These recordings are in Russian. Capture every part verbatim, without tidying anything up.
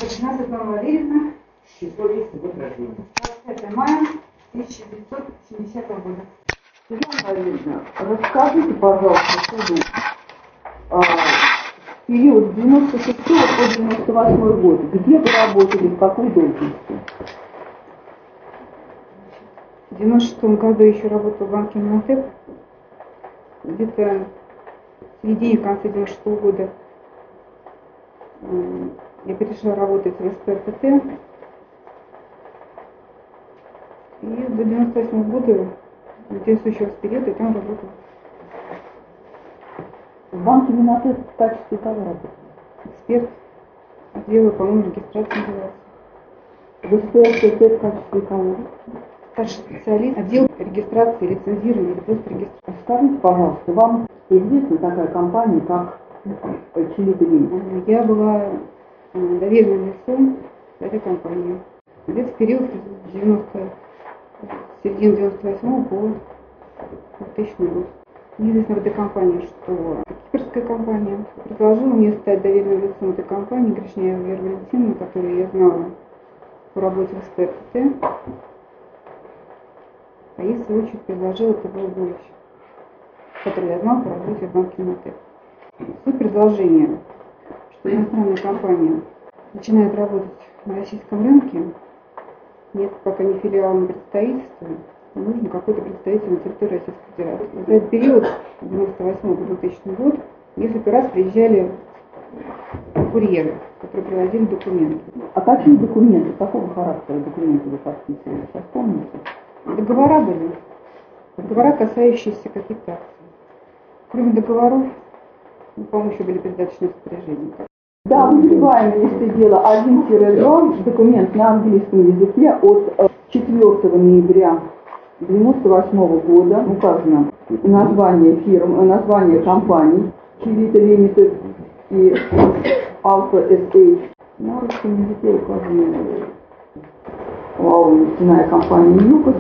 Светлана Валерьевна. Число месяца, год рождения. двадцать пятое мая тысяча девятьсот семидесятого года. Светлана Валерьевна, расскажите, пожалуйста, суду, а, период с девяносто шестого по девяносто восьмой год, где вы работали, в какой должности? В девяносто шестом году еще работала в банке Монотеп. Где-то в середине, в конце девяносто шестого года я перешла работать в СПРТТ. И до девяносто восьмого года, где случился период, и там работала. В банке Монотеп в качестве кого работали? Эксперт отдела, по-моему, регистрации называется. В СПРТТ в качестве кого? Старший специалист, отдел регистрации, лицензирования или просто регистрации. Скажите, пожалуйста, вам известна такая компания, как Челита Лимит? Я была доверенным лицом этой компании. Где-то в период с девяносто, середины девяносто восьмого по двухтысячный год. Мне известно в этой компании, что кипрская компания предложила мне стать доверенным лицом этой компании, Гришняева Вера Валентиновна, которую я знала по работе в СПРТТ. А ей, в свою очередь, предложил ТВ Булич, который я знал по работе в банке Монотеп. Суть предложения, что иностранная компания начинает работать на российском рынке, нет пока не филиала, не представительства, нужно какой-то представитель на территории Российской Федерации. За этот период, с девяносто восьмого по двухтысячный год, несколько раз приезжали курьеры, которые привозили документы. А какие документы, какого характера документы вы подписывали, сейчас помните? Договора были. Договора, касающиеся каких-то акций. Кроме договоров, ну, по-моему, еще были передаточные распоряжения. Да, вызываем листы дела один два, документ на английском языке от четвёртого ноября девяносто восьмого года. Указано название фирм, название компаний Челита Лимитед и Alpha эс эйч. На русском языке указано нефтяная компания ЮКОС.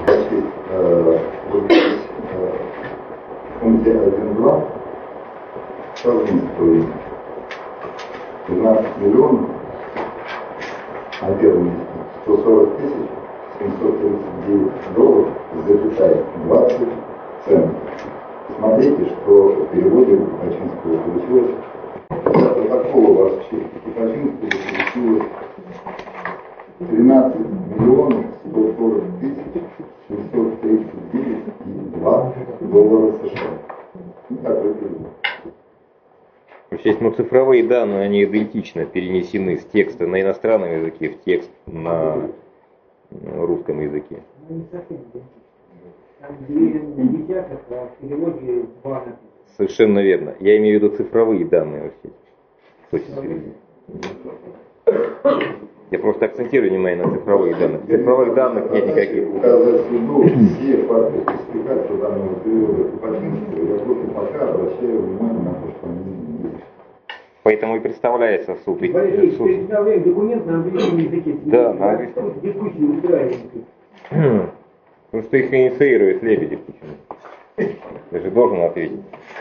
В пункте один два совместно двенадцать миллионов, а первый месяц сто сорок тысяч семьсот тридцать девять долларов, запятая двадцать центов. Смотрите, что в переводе Кипачинского получилось. Протокола ваш честь Кипачинского получилось тринадцать миллионов сто сорок тысяч семьсот тридцать девять и два доллара США. Ну, такой перевод. Естественно, ну, цифровые данные, они идентично перенесены с текста на иностранном языке в текст на русском языке. Совершенно верно. Я имею в виду цифровые данные вообще. Я просто акцентирую внимание на цифровые данные. Цифровых данных нет никаких. Указывать суду все факты спецификации данного периода Кипачинского, я просто пока обращаю внимание на то, что они не есть. Поэтому и представляется суд. Борис, суд. Представляем документ на английском языке. Да, на английском. Дискуссию устраиваем. Потому что их инициирует Лебедев почему-то. Ты же должен ответить.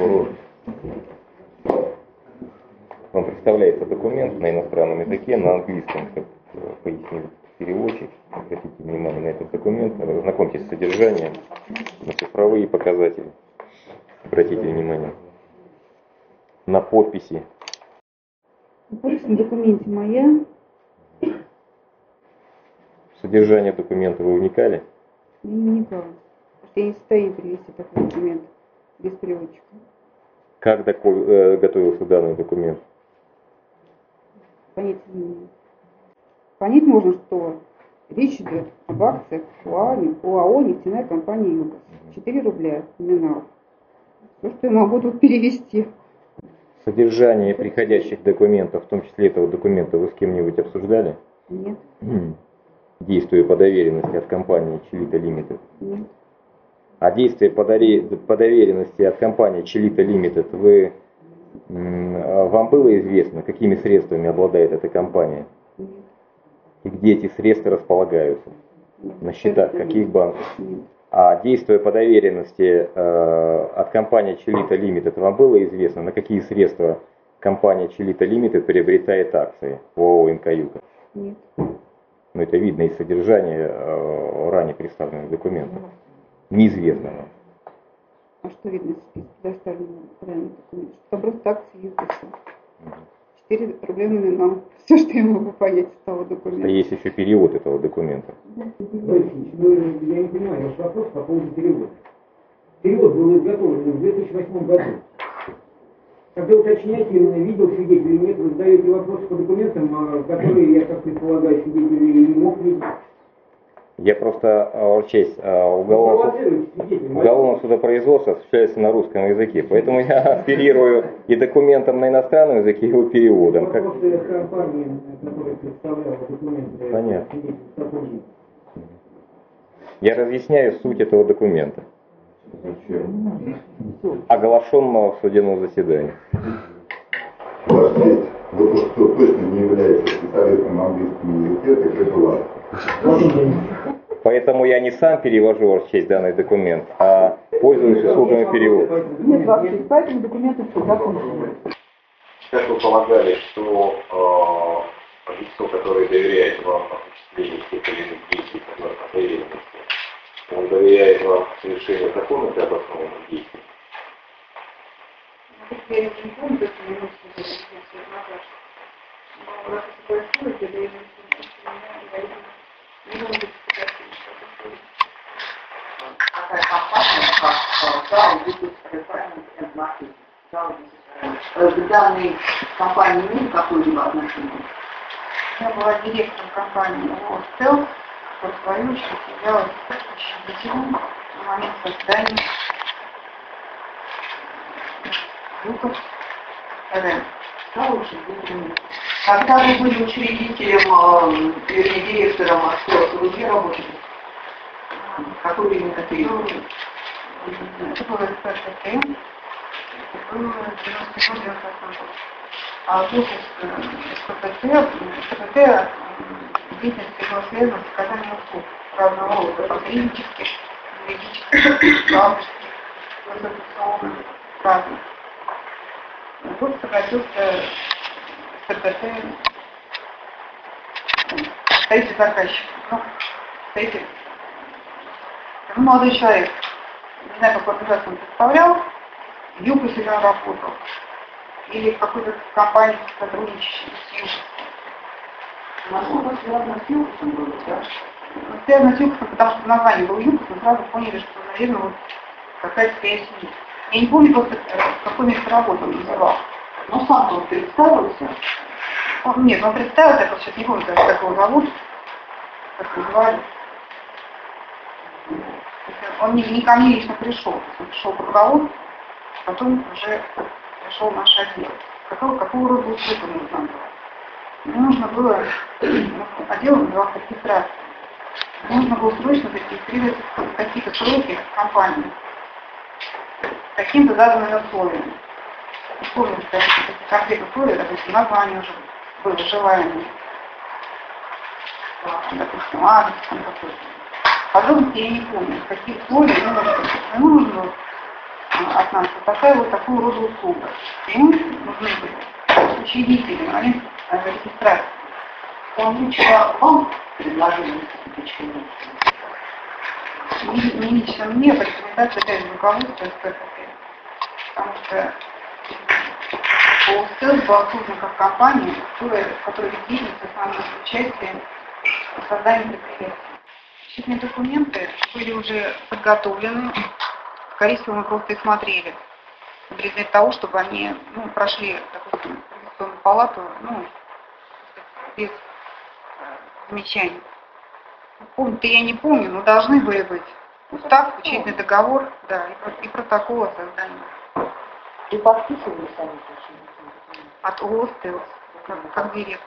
Вам представляется документ на иностранном языке, на английском, как пояснил переводчик. Обратите внимание на этот документ, ознакомьтесь с содержанием, на цифровые показатели. Обратите внимание на подписи. Подпись на документе моя. Содержание документа вы вникали? Я не вникала. Потому что я не в состоянии перевести такой документ без переводчика. Как доко- готовился данный документ? Понять не имею. Понять можно, что речь идет об акциях ОАО «Нефтяная компания ЮКОС». четыре рубля номинал. То, что я могу тут перевести. Содержание приходящих документов, в том числе этого документа, вы с кем-нибудь обсуждали? Нет. Действия по доверенности от компании Челита Лимитед? Нет. А действия по, доре... по доверенности от компании Челита Лимитед, вы... вам было известно, какими средствами обладает эта компания? Нет. И где эти средства располагаются? Нет. На счетах каких банков? Нет. А действуя по доверенности э, от компании Челита Лимитед, вам было известно, на какие средства компания Челита Лимитед приобретает акции в ООО «Инкаюта». Нет. Но это видно из содержания э, ранее представленных документов. Неизвестно нам. А что видно из предоставленного ранее документа? Что там просто акции ЮКОСа. четыре рубля номинал. Все, что я могу понять из того документа. А есть еще перевод этого документа. Ну, я не понимаю, ваш вопрос по поводу перевода. Перевод был изготовлен в две тысячи восьмом году. Когда уточняете, видел свидетель или нет, вы задаете вопросы по документам, которые, я так предполагаю, свидетель не мог видеть. Я просто, честь, уголовного, уголовного судопроизводства осуществляется на русском языке, поэтому я оперирую и документом на иностранном языке, и его переводом. Как... компании, которая представляла документы, понятно. Я разъясняю суть этого документа, оглашенного в судебном заседании. Ваш честь, допуск, что точно не является специалистом на английском языке, так это ладно. Поэтому я не сам перевожу, ваш честь, данный документ, а пользуюсь услугами перевода. Нет, ваш честь, поэтому документы всегда кончились. Как вы полагали, что э, лицо, которое доверяет вам осуществлению тех или иных действий, которые по доверенности, он доверяет вам совершению законных и обоснованных действий? Я не помню, как я не могу но раз это происходит, я доверяю, не могу быть такая компания, как ДАО, будет специальным маркетинг. Данные компании имеют какое-либо отношение? Я была директором компании «Остел», в свою очередь являлась учредителем на момент создания ЮКОС РМ. Да, учредителем. Когда вы были учредителем, вернее, директором Остел, вы где работали? Какой именно период? Это было СПТ, это было девяносто девятый год. А вот СПТ, СПТ деятельность была связана с оказанием услуг разного рода, посреднических, юридических, бухгалтерских, консультационных, разных. Вот согласился СПТ, стоите заказчик, ну, стоите, ну, молодой человек, не знаю, какой организацию он представлял, в ЮКОСе он работал, или в какой-то компании сотрудничающей с ЮКОСом. Насколько связано с ЮКОСом было, да? Связано с ЮКОСом, потому что название было ЮКОС, мы сразу поняли, что, наверное, вот какая-то связь есть. Я не помню просто, какое место работы он называл. Но сам он представился. Он, нет, он представился, я просто сейчас не помню, даже, как его зовут, как его звали. Он не, не ко мне лично пришел, он пришел к руководству, потом уже пришел в наш отдел. Какого, какого рода услугу нужно было? Мне нужно было, отдел назывался регистрация. Мне нужно было срочно зарегистрировать какие-то сроки в компании с какими-то заданными условиями. Условия, какие-то конкретные условия, допустим, название уже было желаемое, допустим, адрес там какой-то. Подробности я не помню, какие условия ему нужно. Ему нужно было от нас вот такая вот такого рода услуга. Ему нужны были учредители, на момент регистрации. Он лично вам предложил почему? Не, не лично мне, по рекомендации опять же руководства СПТ. Потому что ОСТ была создана как компания, которая, в которой деятельность основное участие в создании предприятия. Счетные документы были уже подготовлены, скорее всего, мы просто их смотрели. На предмет того, чтобы они ну, прошли, допустим, регистрационную палату, ну, без э, замечаний. Помню-то я не помню, но должны были быть устав, учетный договор, да, и, и протокол о создании. И подписывали сами документы? От ОСТ, как, как директор.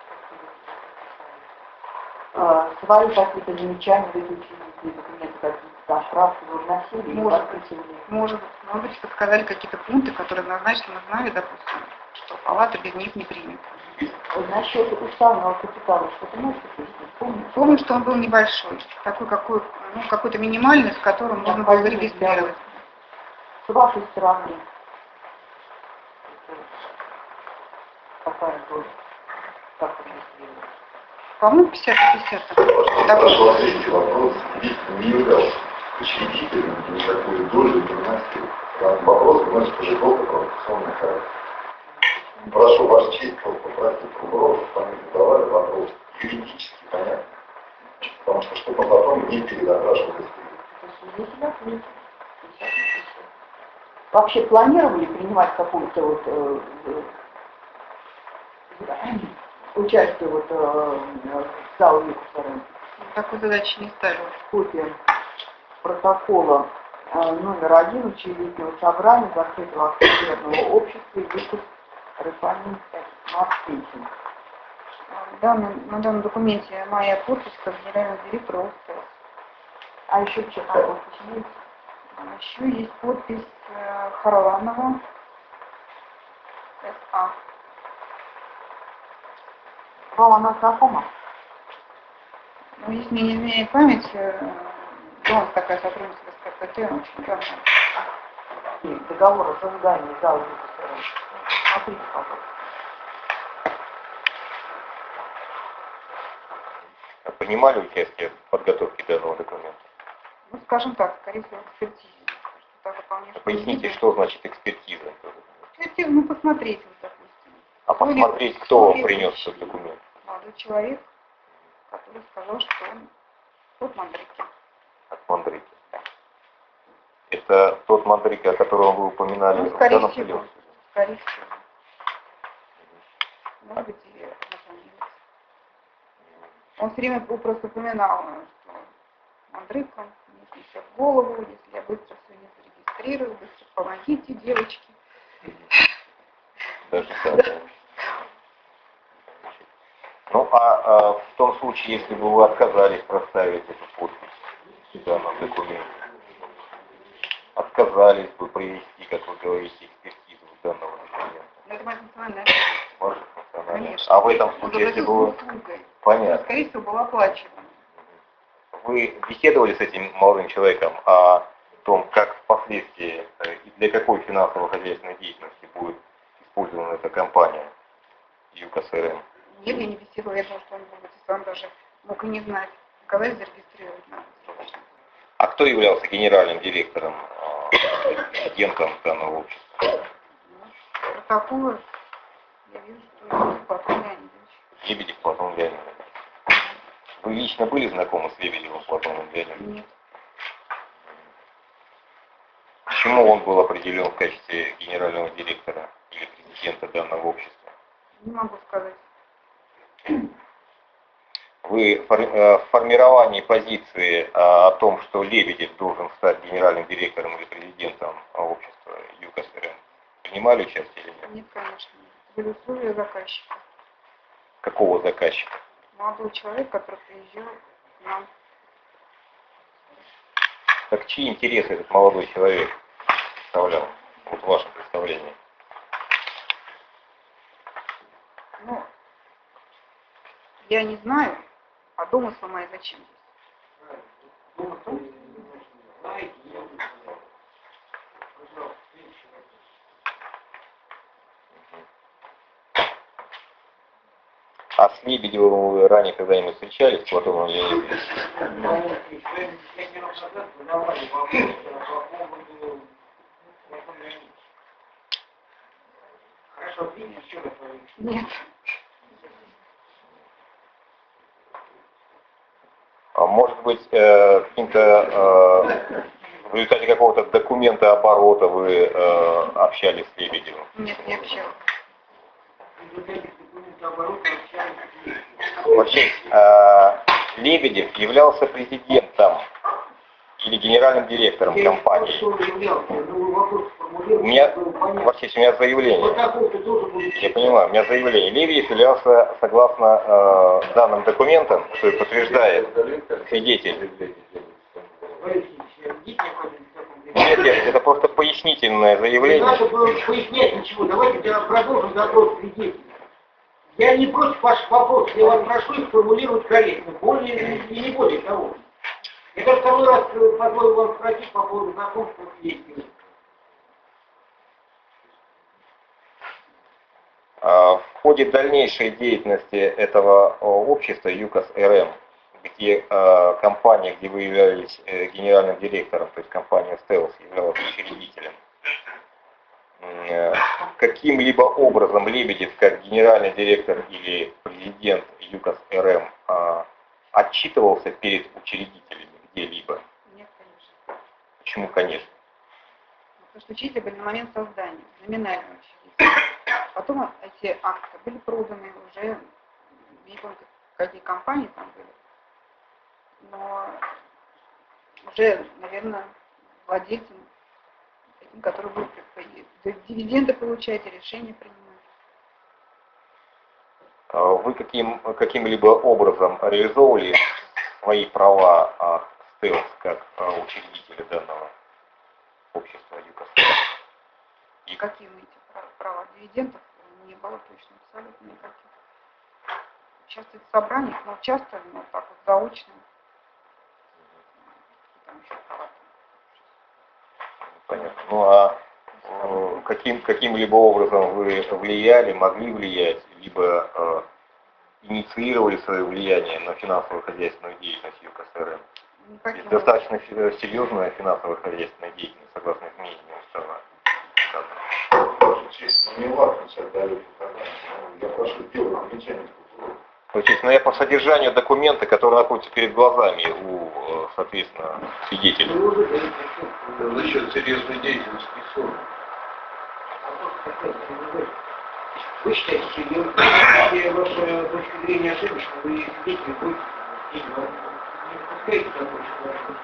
А, свои какие-то замечания в эти учредительные документы, какие-то там правки вы вносили? Может быть, может быть, может быть, подсказали какие-то пункты, которые однозначно мы знали, допустим, что палата без них не примет. Насчет уставного капитала что-то можете пояснить? Помните? Помню, что он был небольшой, такой какой, ну, какой-то минимальный, с которым можно было зарегистрировать. С вашей стороны, какая доля? Как вы считаете? По-моему, пятьдесят на пятьдесят. Так. Прошу ответить вопрос, ведь не являлся учредителем никакой доли династии. Там вопрос вносит уже только провокационный характер. Прошу, Ваша честь, попросить прокурора, чтобы они задавали вопрос юридически понятно. Потому что чтобы потом не передопрашивать. Вообще планировали принимать какую-то вот э, э, участие вот э, в зале Юкосарен? Такой задачи не ставила. Копия протокола э, номер один учредительного собрания закрытого акционерного общества Юкос Рефанин Марсихин. На данном документе моя подпись как генерального директора ОСТЭС. А еще что-то подпись есть? Еще есть подпись э, Харламова СА. Вам она знакома? Ну, если мне не изменяет память, э, да, у нас такая сотрудница с КПТ, очень давно. Договор о создании зала Юкосарен. Смотрите, пожалуйста. Принимали участие в подготовке данного документа? Ну, скажем так, скорее всего, экспертизе. Так, выполняешь Поясните, видео. что значит экспертиза? Экспертизу, ну, посмотреть, вот, допустим. А Ну, или- посмотреть, кто или- принес этот документ? Молодой человек, который сказал, что он тот Мандрики. От Мандрики. Это тот Мандрики, о котором вы упоминали Ну, в скорее данном всего. суде? Скорее всего. Может быть, и ознакомились. Он все время просто упоминал, что Мандрыка мне снесет голову, если я быстро все не зарегистрирую, быстро помогите, девочки. Даже так. Ну, а, а в том случае, если бы вы отказались проставить эту подпись в данном документе, отказались бы провести, как вы говорите, экспертизу данного документа. Но это моя национальная. Может, национально. Конечно. А в этом Он случае, если бы заплатил вы... услугой. Понятно. Скорее всего, был оплачиван. Вы беседовали с этим молодым человеком о том, как впоследствии э, и для какой финансово-хозяйственной деятельности будет использована эта компания ЮКОСРМ? Нет, я не беседовала, я думала, что он, может быть, сам даже мог и не знать. Сказать, зарегистрировать надо срочно. А кто являлся генеральным директором, э, президентом данного общества? Протоколы, я вижу, что это Платон Леонидович. Лебедев Платон Леонидович. Вы лично были знакомы с Лебедевым Платоном Леонидовичем? Нет. Почему он был определен в качестве генерального директора или президента данного общества? Не могу сказать. Вы в формировании позиции о том, что Лебедев должен стать генеральным директором или президентом общества ЮКОСРМ, принимали участие или нет? Нет, конечно. Были условия заказчика. Какого заказчика? Молодой человек, который приезжал к нам. Так чьи интересы этот молодой человек представлял? Вот в вашем представлении. Ну, я не знаю, а домыслы мои зачем здесь? А с Лебедевым вы ранее когда-нибудь встречались, Платоном Леонидовичем? Нет. А может быть, э, каким-то э, в результате какого-то документа оборота вы э, общались с Лебедевым? Нет, не общалась. Вообще, э, Лебедев являлся президентом или генеральным директором компании. У меня, вообще, у меня заявление. Я понимаю, у меня заявление. Лебедев являлся, согласно э, данным документам, что подтверждает свидетель. Нет, нет, это просто пояснительное заявление. Не надо было пояснять ничего. Давайте я продолжим допрос свидетелей. Я не против ваших вопросов, я вас прошу их формулировать корректно, более и не более того. Я даже второй раз позволил вам спросить по поводу знакомства с свидетелями. А, ходе дальнейшей деятельности этого э, общества ЮКОС РМ, где э, компания, где вы являлись э, генеральным директором, то есть компания Стелс являлась учредителем, э, каким-либо образом Лебедев, как генеральный директор или президент ЮКОС РМ, э, отчитывался перед учредителями где-либо? Нет, конечно. Почему, конечно? Потому что учитель были на момент создания, номинального учредителя. Потом эти акции были проданы уже, не помню, какие компании там были, но уже, наверное, владельцем, таким, который будет дивиденды получать и решения принимать. Вы каким, каким-либо образом реализовывали свои права а, Стелс как а, учредителя данного общества ЮКОС? И какие мы эти права дивидендов не было точно абсолютно никаких. Участвовать в собраниях, но участвовали, но так вот заочно. Там еще права. Понятно. Ну а э, каким, каким-либо образом вы влияли, могли влиять, либо э, инициировали свое влияние на финансово-хозяйственную деятельность ЮКОС РМ? Никаким. Достаточно серьезная финансово-хозяйственная деятельность, согласно изменениям устава. Не важно, я прошу делать замечание. То есть, ну, я по содержанию документа, который находится перед глазами у, соответственно, свидетелей. Насчет серьезной деятельности суд. Вы считаете, если ваша точка зрения ошибочна, вы свидетель будете не допускаете такого человека?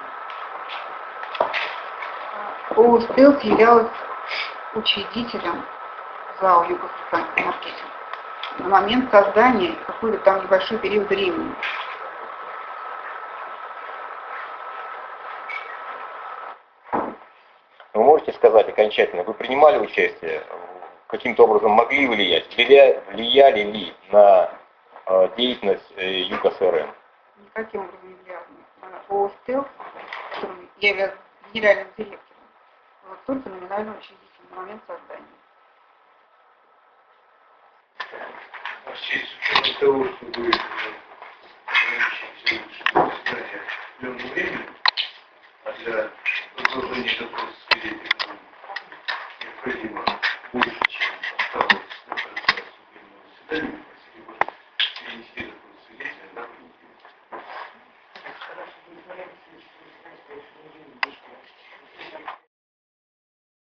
ООО «Стелс» являлась учредителем ЗАО «Югославский маркетинг» на момент создания какой-то там небольшой период времени. Вы можете сказать окончательно, вы принимали участие, каким-то образом могли влиять, влияли, влияли ли на э, деятельность э, ЮКОС РМ? Никаким образом не влиял на ООО «Стелс», которым я являюсь генеральным директором, вот только номинальным учредителем на момент создания. С учетом того, что вы ограничиваете определенное время, а для продолжения допроса свидетелей необходимо больше